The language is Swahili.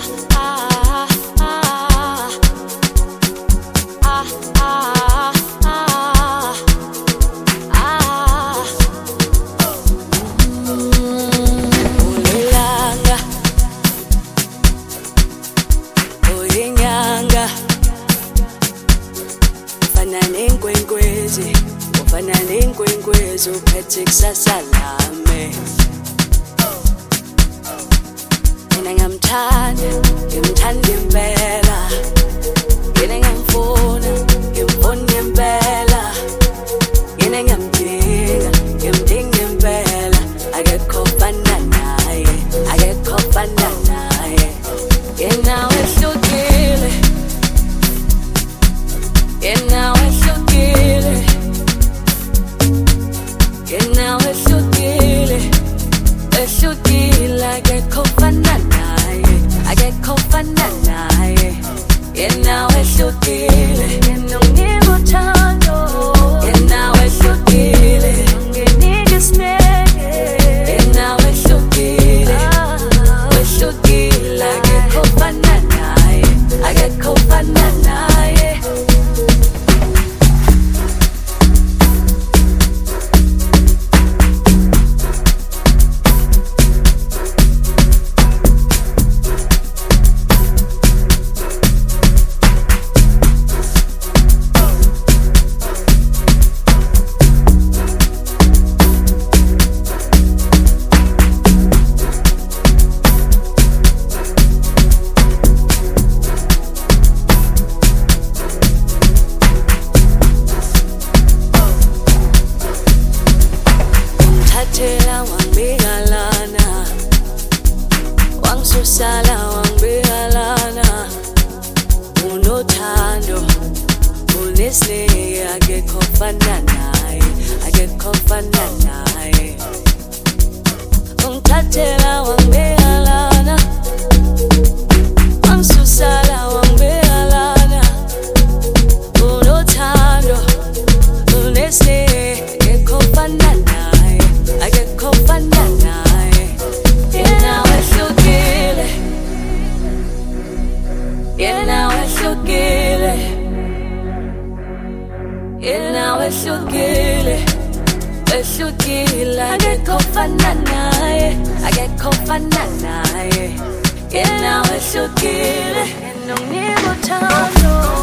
Ufana nenkwenkwezi uphethe kusasa lami. Mina ngiyamthanda impela, mina ngiyamfuna impela, mina ngiyamdinga impela. Akekho ofana naye, yena wehlukile, yena wehlukile, yena wehlukile, wehlukile. Akekho ofana naye, yena wehlukile, yena unginika uthando, yena wehlukile, unginika isineke, yena wehlukile, wehlukile. Akekho ofana naye, akekho ofana naye. Wangisusala wangibikalana, unothando unesineke. Akekho ofana naye, akekho ofana naye. Ungithathela wangibikalana, wangisusala wangibikalana, unothando unesineke. Akekho ofana naye, akekho ofana naye. Yena wehlukile, yena wehlukile, yena wehlukile, wehlukile. Akekho ofana naye, akekho ofana naye. Yena wehlukile, yena unginika uthando.